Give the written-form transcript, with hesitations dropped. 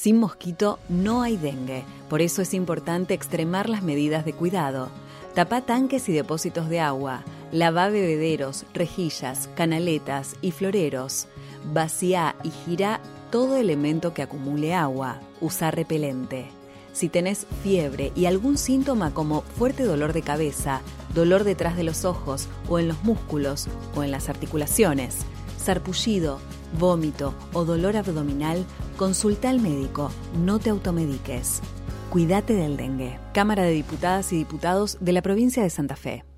Sin mosquito no hay dengue, por eso es importante extremar las medidas de cuidado. Tapá tanques y depósitos de agua, lavá bebederos, rejillas, canaletas y floreros. Vacía y girá todo elemento que acumule agua. Usá repelente. Si tenés fiebre y algún síntoma como fuerte dolor de cabeza, dolor detrás de los ojos o en los músculos o en las articulaciones, sarpullido, vómito o dolor abdominal, consulta al médico, no te automediques. Cuídate del dengue. Cámara de Diputadas y Diputados de la Provincia de Santa Fe.